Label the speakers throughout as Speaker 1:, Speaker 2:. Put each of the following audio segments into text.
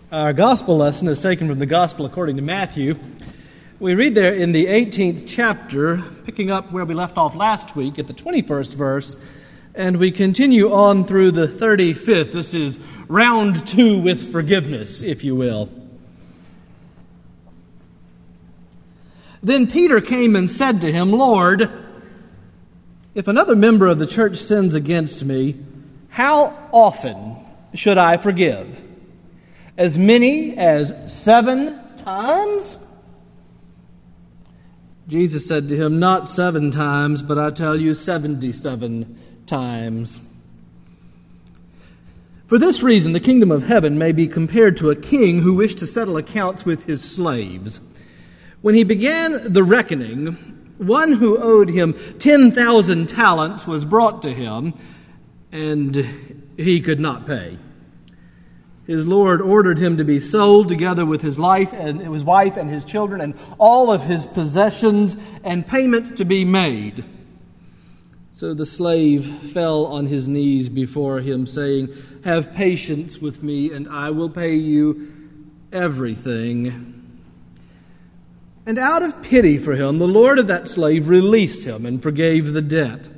Speaker 1: Our gospel lesson is taken from the Gospel according to Matthew. We read there in the 18th chapter, picking up where we left off last week at the 21st verse, and we continue on through the 35th. This is round 2 with forgiveness, if you will. Then Peter came and said to him, "Lord, if another member of the church sins against me, how often should I forgive? As many as 7 times?" Jesus said to him, "Not 7 times, but I tell you 77 times. For this reason, the kingdom of heaven may be compared to a king who wished to settle accounts with his slaves. When he began the reckoning, one who owed him 10,000 talents was brought to him, and he could not pay. His Lord ordered him to be sold together with his wife and his children and all of his possessions, and payment to be made. So the slave fell on his knees before him, saying, 'Have patience with me, and I will pay you everything.' And out of pity for him, the Lord of that slave released him and forgave the debt.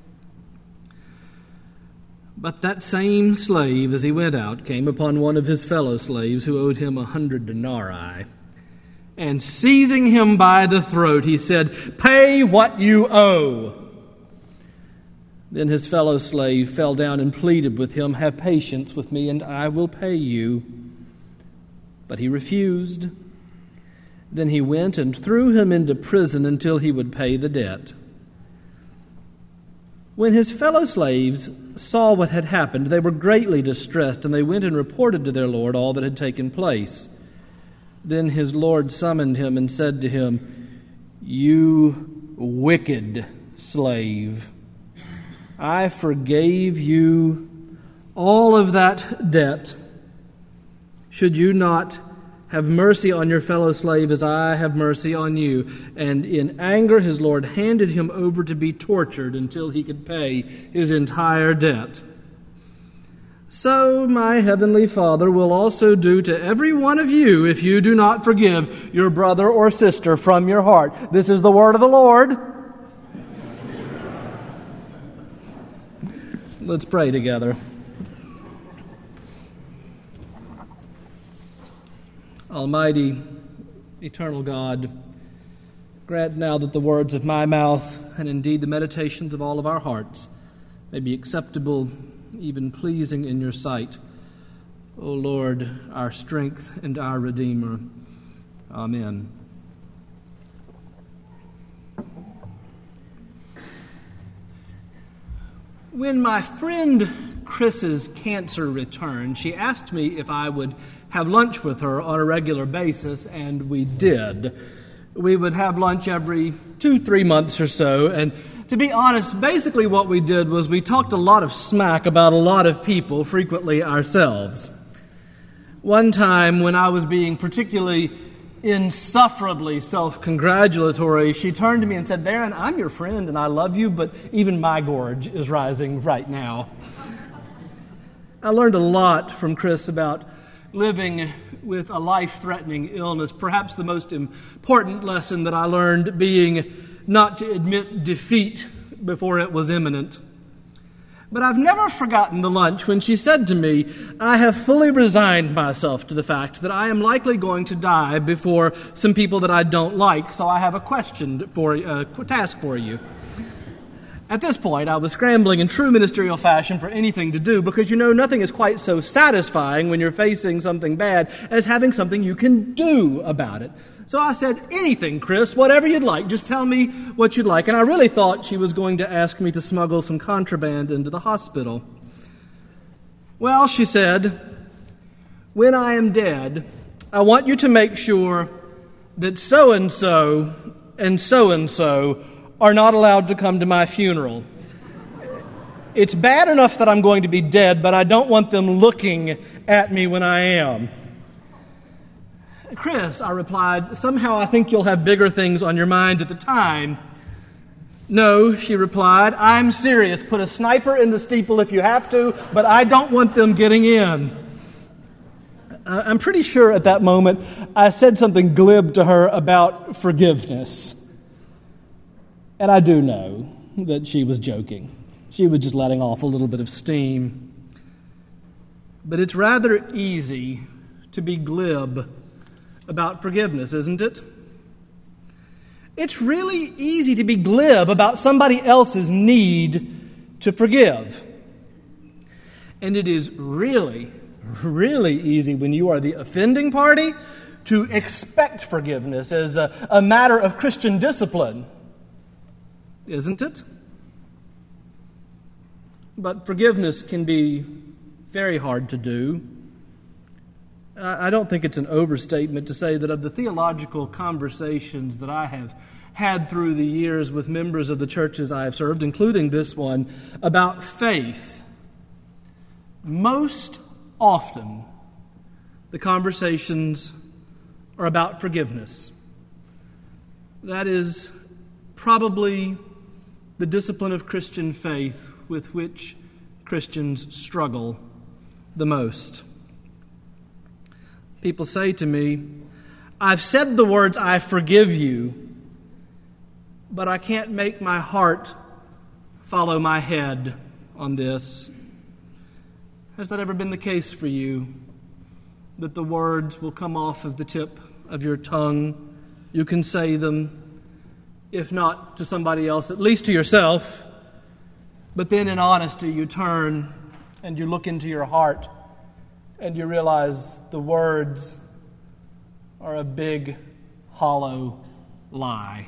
Speaker 1: But that same slave, as he went out, came upon one of his fellow slaves who owed him 100 denarii. And seizing him by the throat, he said, 'Pay what you owe.' Then his fellow slave fell down and pleaded with him, 'Have patience with me, and I will pay you.' But he refused. Then he went and threw him into prison until he would pay the debt. When his fellow slaves saw what had happened, they were greatly distressed, and they went and reported to their lord all that had taken place. Then his lord summoned him and said to him, 'You wicked slave, I forgave you all of that debt. Should you not have mercy on your fellow slave as I have mercy on you?' And in anger his Lord handed him over to be tortured until he could pay his entire debt. So my heavenly Father will also do to every one of you if you do not forgive your brother or sister from your heart." This is the word of the Lord. Let's pray together. Almighty, eternal God, grant now that the words of my mouth and indeed the meditations of all of our hearts may be acceptable, even pleasing in your sight. O Lord, our strength and our Redeemer. Amen. When my friend Chris's cancer returned, she asked me if I would have lunch with her on a regular basis, and we did. We would have lunch every 2-3 months or so, and to be honest, basically what we did was we talked a lot of smack about a lot of people, frequently ourselves. One time when I was being particularly insufferably self-congratulatory, she turned to me and said, "Darren, I'm your friend and I love you, but even my gorge is rising right now." I learned a lot from Chris about living with a life-threatening illness. Perhaps the most important lesson that I learned being not to admit defeat before it was imminent. But I've never forgotten the lunch when she said to me, "I have fully resigned myself to the fact that I am likely going to die before some people that I don't like, so I have a task for you." At this point, I was scrambling in true ministerial fashion for anything to do because, nothing is quite so satisfying when you're facing something bad as having something you can do about it. So I said, "Anything, Chris, whatever you'd like. Just tell me what you'd like." And I really thought she was going to ask me to smuggle some contraband into the hospital. "Well," she said, "when I am dead, I want you to make sure that so-and-so and so-and-so are not allowed to come to my funeral. It's bad enough that I'm going to be dead, but I don't want them looking at me when I am." "Chris," I replied, "somehow I think you'll have bigger things on your mind at the time." "No," she replied, "I'm serious. Put a sniper in the steeple if you have to, but I don't want them getting in." I'm pretty sure at that moment I said something glib to her about forgiveness. And I do know that she was joking. She was just letting off a little bit of steam. But it's rather easy to be glib about forgiveness, isn't it? It's really easy to be glib about somebody else's need to forgive. And it is really easy when you are the offending party to expect forgiveness as a matter of Christian discipline, isn't it? But forgiveness can be very hard to do. I don't think it's an overstatement to say that of the theological conversations that I have had through the years with members of the churches I have served, including this one, about faith, most often the conversations are about forgiveness. That is probably the discipline of Christian faith with which Christians struggle the most. People say to me, I've said the words, I forgive you, but I can't make my heart follow my head on this. Has that ever been the case for you? That the words will come off of the tip of your tongue? You can say them, if not to somebody else, at least to yourself. But then in honesty, you turn and you look into your heart and you realize the words are a big, hollow lie.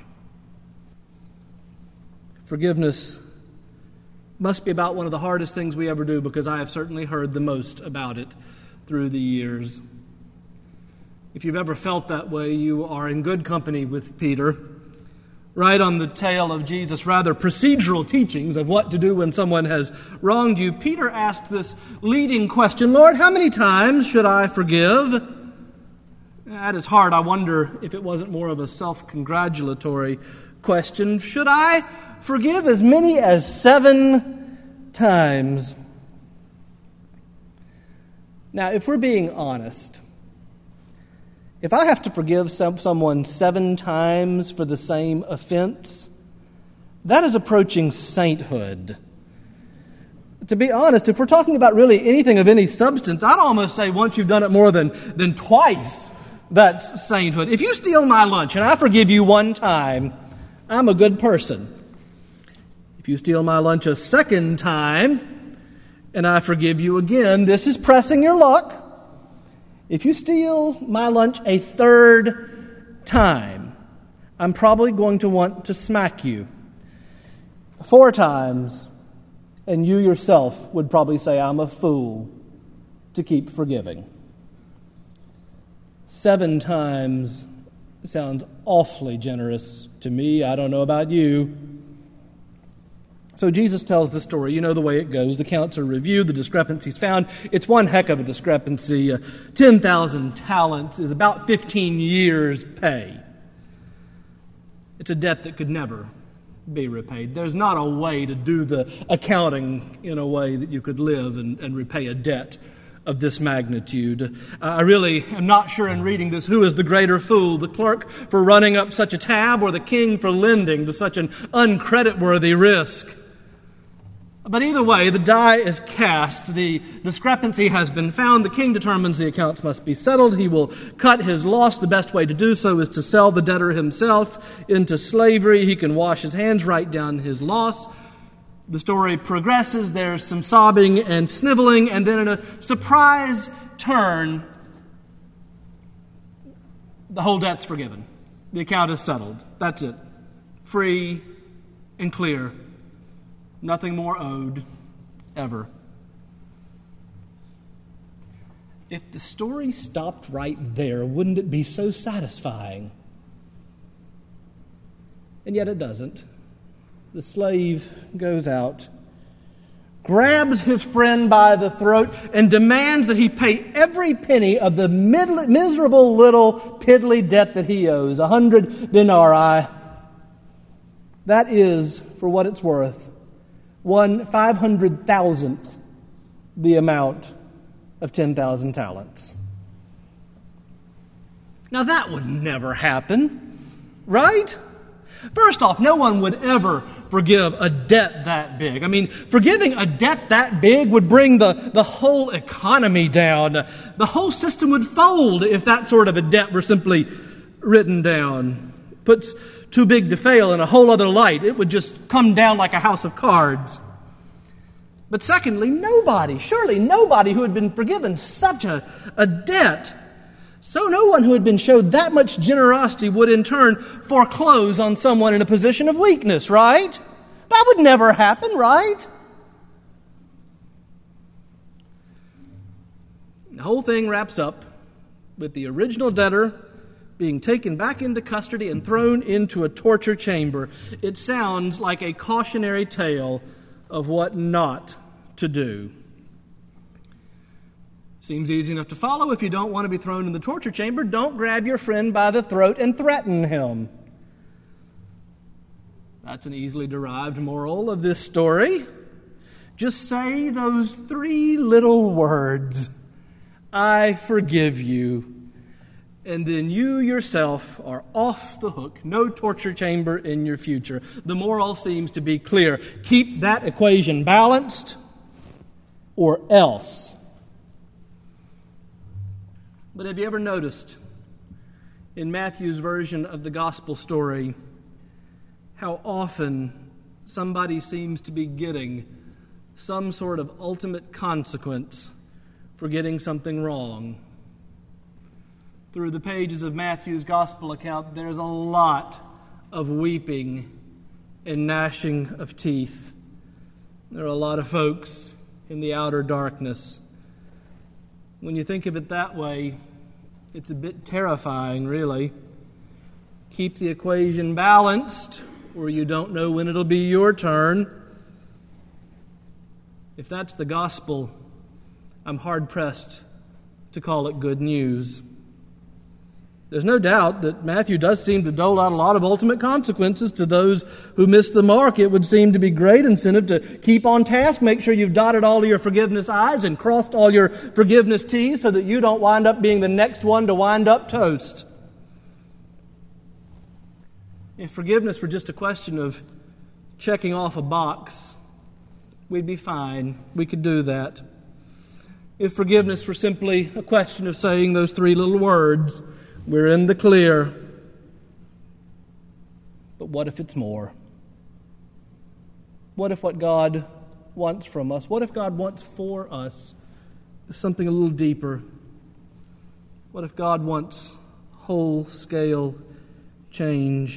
Speaker 1: Forgiveness must be about one of the hardest things we ever do, because I have certainly heard the most about it through the years. If you've ever felt that way, you are in good company with Peter. Right on the tail of Jesus' rather procedural teachings of what to do when someone has wronged you, Peter asked this leading question, Lord, how many times should I forgive? At its heart, I wonder if it wasn't more of a self-congratulatory question. Should I forgive as many as 7 times? Now, if we're being honest, if I have to forgive someone 7 times for the same offense, that is approaching sainthood. To be honest, if we're talking about really anything of any substance, I'd almost say once you've done it more than twice, that's sainthood. If you steal my lunch and I forgive you 1 time, I'm a good person. If you steal my lunch a 2nd time and I forgive you again, this is pressing your luck. If you steal my lunch a 3rd time, I'm probably going to want to smack you. 4 times, and you yourself would probably say I'm a fool to keep forgiving. 7 times sounds awfully generous to me. I don't know about you. So Jesus tells the story. You know the way it goes. The counts are reviewed, the discrepancies found. It's one heck of a discrepancy. 10,000 talents is about 15 years' pay. It's a debt that could never be repaid. There's not a way to do the accounting in a way that you could live and repay a debt of this magnitude. I really am not sure in reading this who is the greater fool, the clerk for running up such a tab or the king for lending to such an uncreditworthy risk. But either way, the die is cast. The discrepancy has been found. The king determines the accounts must be settled. He will cut his loss. The best way to do so is to sell the debtor himself into slavery. He can wash his hands, write down his loss. The story progresses. There's some sobbing and sniveling, and then in a surprise turn, the whole debt's forgiven. The account is settled. That's it. Free and clear. Nothing more owed, ever. If the story stopped right there, wouldn't it be so satisfying? And yet it doesn't. The slave goes out, grabs his friend by the throat, and demands that he pay every penny of the miserable little piddly debt that he owes, 100 denarii. That is, for what it's worth, 1/500,000th the amount of 10,000 talents. Now that would never happen, right? First off, no one would ever forgive a debt that big. I mean, forgiving a debt that big would bring the whole economy down. The whole system would fold if that sort of a debt were simply written down. Puts too big to fail in a whole other light. It would just come down like a house of cards. But secondly, surely nobody who had been forgiven such a debt, so no one who had been showed that much generosity would in turn foreclose on someone in a position of weakness, right? That would never happen, right? The whole thing wraps up with the original debtor being taken back into custody and thrown into a torture chamber. It sounds like a cautionary tale of what not to do. Seems easy enough to follow. If you don't want to be thrown in the torture chamber, don't grab your friend by the throat and threaten him. That's an easily derived moral of this story. Just say those 3 little words, I forgive you, and then you yourself are off the hook. No torture chamber in your future. The moral seems to be clear. Keep that equation balanced, or else. But have you ever noticed in Matthew's version of the gospel story how often somebody seems to be getting some sort of ultimate consequence for getting something wrong? Through the pages of Matthew's gospel account, there's a lot of weeping and gnashing of teeth. There are a lot of folks in the outer darkness. When you think of it that way, it's a bit terrifying, really. Keep the equation balanced, or you don't know when it'll be your turn. If that's the gospel, I'm hard-pressed to call it good news. There's no doubt that Matthew does seem to dole out a lot of ultimate consequences to those who miss the mark. It would seem to be great incentive to keep on task, make sure you've dotted all of your forgiveness I's and crossed all your forgiveness T's so that you don't wind up being the next one to wind up toast. If forgiveness were just a question of checking off a box, we'd be fine. We could do that. If forgiveness were simply a question of saying those 3 little words, we're in the clear. But what if it's more? What if what God wants from us, what if God wants for us is something a little deeper? What if God wants whole-scale change?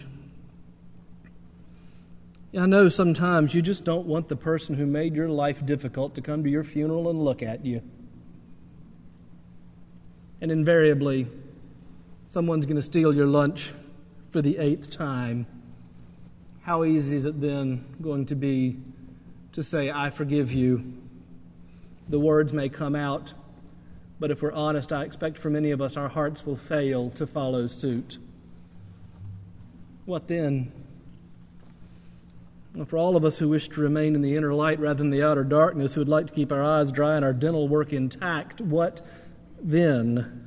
Speaker 1: I know sometimes you just don't want the person who made your life difficult to come to your funeral and look at you. And invariably, someone's going to steal your lunch for the 8th time. How easy is it then going to be to say, I forgive you? The words may come out, but if we're honest, I expect for many of us, our hearts will fail to follow suit. What then? Well, for all of us who wish to remain in the inner light rather than the outer darkness, who would like to keep our eyes dry and our dental work intact, what then?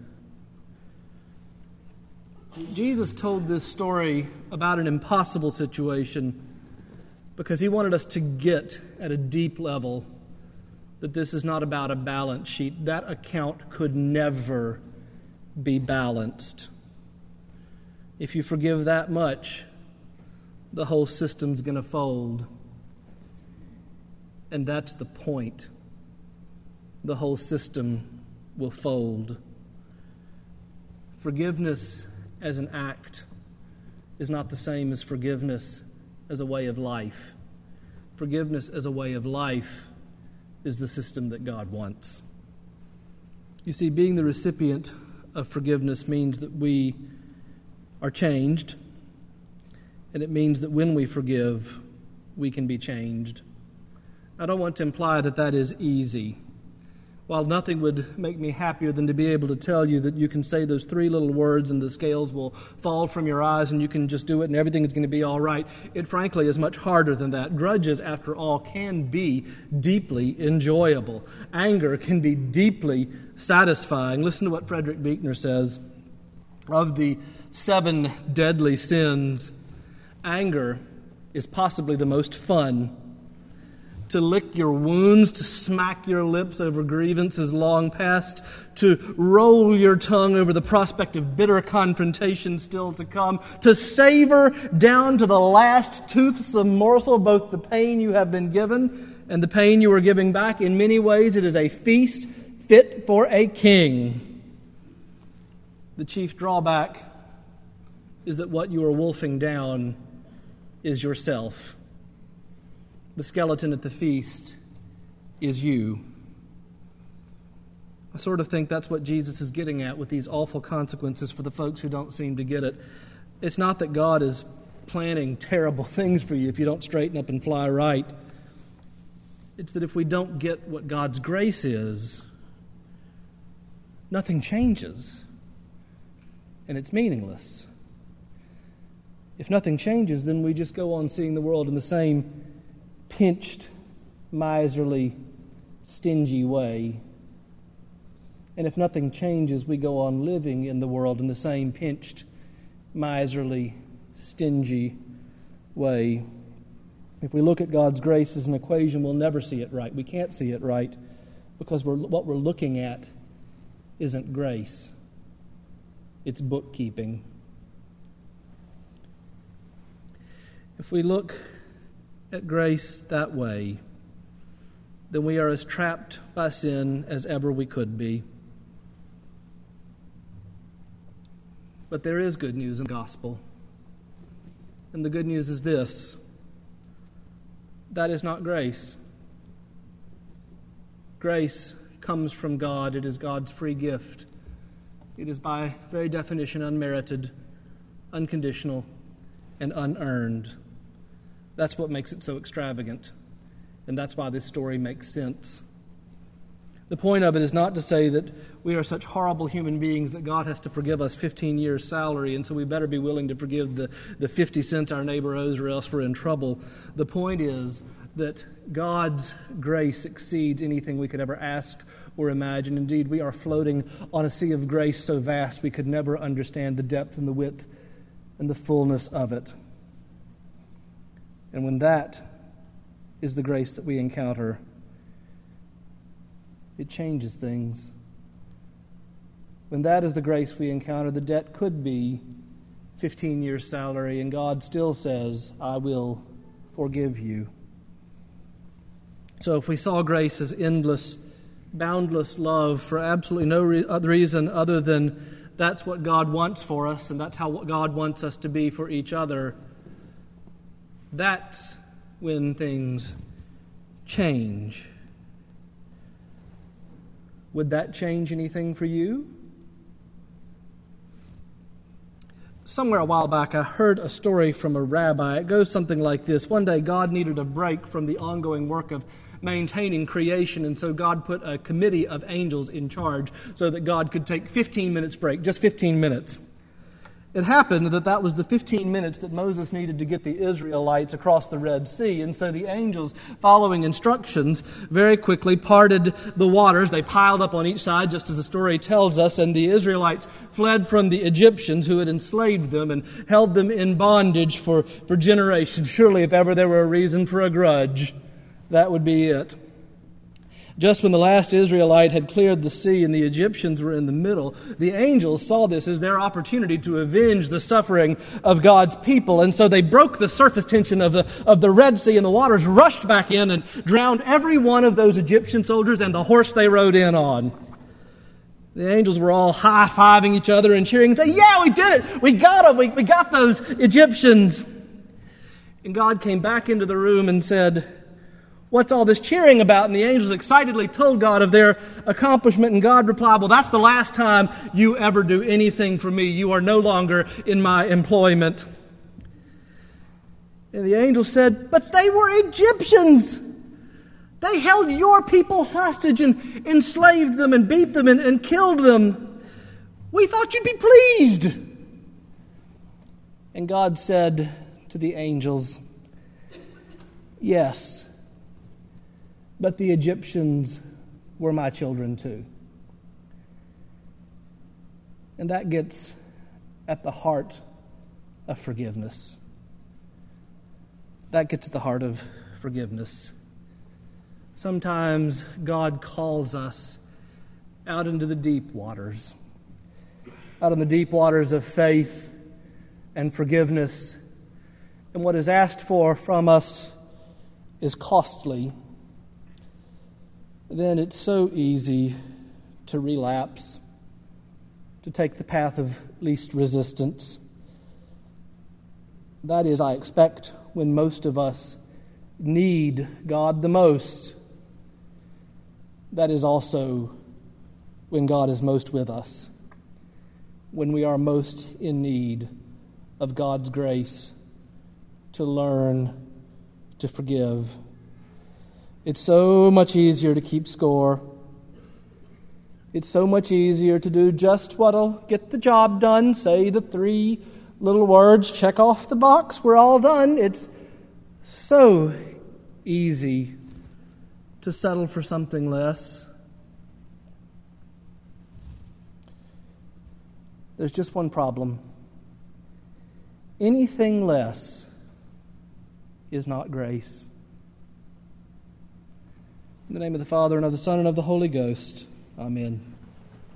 Speaker 1: Jesus told this story about an impossible situation because he wanted us to get at a deep level that this is not about a balance sheet. That account could never be balanced. If you forgive that much, the whole system's going to fold. And that's the point. The whole system will fold. Forgiveness as an act is not the same as forgiveness as a way of life. Forgiveness as a way of life is the system that God wants. You see, being the recipient of forgiveness means that we are changed, and it means that when we forgive, we can be changed. I don't want to imply that that is easy. While nothing would make me happier than to be able to tell you that you can say those 3 little words and the scales will fall from your eyes and you can just do it and everything is going to be all right, it frankly is much harder than that. Grudges, after all, can be deeply enjoyable. Anger can be deeply satisfying. Listen to what Frederick Buechner says. Of the 7 deadly sins, anger is possibly the most fun. To lick your wounds, to smack your lips over grievances long past, to roll your tongue over the prospect of bitter confrontation still to come, to savor down to the last toothsome morsel both the pain you have been given and the pain you are giving back. In many ways, it is a feast fit for a king. The chief drawback is that what you are wolfing down is yourself. The skeleton at the feast is you. I sort of think that's what Jesus is getting at with these awful consequences for the folks who don't seem to get it. It's not that God is planning terrible things for you if you don't straighten up and fly right. It's that if we don't get what God's grace is, nothing changes, and it's meaningless. If nothing changes, then we just go on seeing the world in the same pinched, miserly, stingy way. And if nothing changes, we go on living in the world in the same pinched, miserly, stingy way. If we look at God's grace as an equation, we'll never see it right. We can't see it right because what we're looking at isn't grace. It's bookkeeping. If we look at grace that way, then we are as trapped by sin as ever we could be. But there is good news in the gospel. And the good news is this: that is not grace. Grace comes from God. It is God's free gift. It is by very definition unmerited, unconditional, and unearned. That's what makes it so extravagant. And that's why this story makes sense. The point of it is not to say that we are such horrible human beings that God has to forgive us 15 years' salary, and so we better be willing to forgive the 50 cents our neighbor owes, or else we're in trouble. The point is that God's grace exceeds anything we could ever ask or imagine. Indeed, we are floating on a sea of grace so vast we could never understand the depth and the width and the fullness of it. And when that is the grace that we encounter, it changes things. When that is the grace we encounter, the debt could be 15 years' salary, and God still says, I will forgive you. So if we saw grace as endless, boundless love for absolutely no other reason other than that's what God wants for us, and that's how God wants us to be for each other, that's when things change. Would that change anything for you? Somewhere a while back, I heard a story from a rabbi. It goes something like this. One day, God needed a break from the ongoing work of maintaining creation, and so God put a committee of angels in charge so that God could take 15 minutes break, just 15 minutes. It happened that was the 15 minutes that Moses needed to get the Israelites across the Red Sea. And so the angels, following instructions, very quickly parted the waters. They piled up on each side, just as the story tells us, and the Israelites fled from the Egyptians who had enslaved them and held them in bondage for generations. Surely if ever there were a reason for a grudge, that would be it. Just when the last Israelite had cleared the sea and the Egyptians were in the middle, the angels saw this as their opportunity to avenge the suffering of God's people. And so they broke the surface tension of the Red Sea, and the waters rushed back in and drowned every one of those Egyptian soldiers and the horse they rode in on. The angels were all high-fiving each other and cheering and saying, yeah, we did it! We got them! We got those Egyptians! And God came back into the room and said, what's all this cheering about? And the angels excitedly told God of their accomplishment, and God replied, well, that's the last time you ever do anything for me. You are no longer in my employment. And the angels said, but they were Egyptians. They held your people hostage and enslaved them and beat them and killed them. We thought you'd be pleased. And God said to the angels, yes, but the Egyptians were my children too. And that gets at the heart of forgiveness. That gets at the heart of forgiveness. Sometimes God calls us out into the deep waters, out in the deep waters of faith and forgiveness. And what is asked for from us is costly. Then it's so easy to relapse, to take the path of least resistance. That is, I expect, when most of us need God the most. That is also when God is most with us, when we are most in need of God's grace to learn to forgive. It's so much easier to keep score. It's so much easier to do just what'll get the job done, say the 3 little words, check off the box, we're all done. It's so easy to settle for something less. There's just one problem. Anything less is not grace. In the name of the Father, and of the Son, and of the Holy Ghost. Amen.